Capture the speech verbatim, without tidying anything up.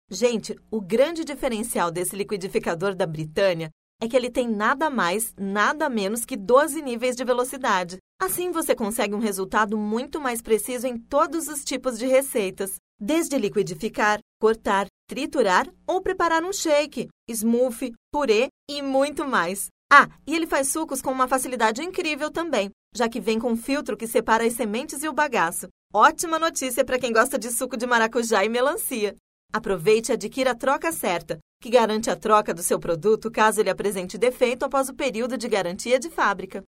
Gente, o grande diferencial desse liquidificador da Britânia é que ele tem nada mais, nada menos que doze níveis de velocidade. Assim, você consegue um resultado muito mais preciso em todos os tipos de receitas, desde liquidificar, cortar, triturar ou preparar um shake, smoothie, purê e muito mais. Ah, e ele faz sucos com uma facilidade incrível também, já que vem com um filtro que separa as sementes e o bagaço. Ótima notícia para quem gosta de suco de maracujá e melancia. Aproveite e adquira a troca certa, que garante a troca do seu produto caso ele apresente defeito após o período de garantia de fábrica.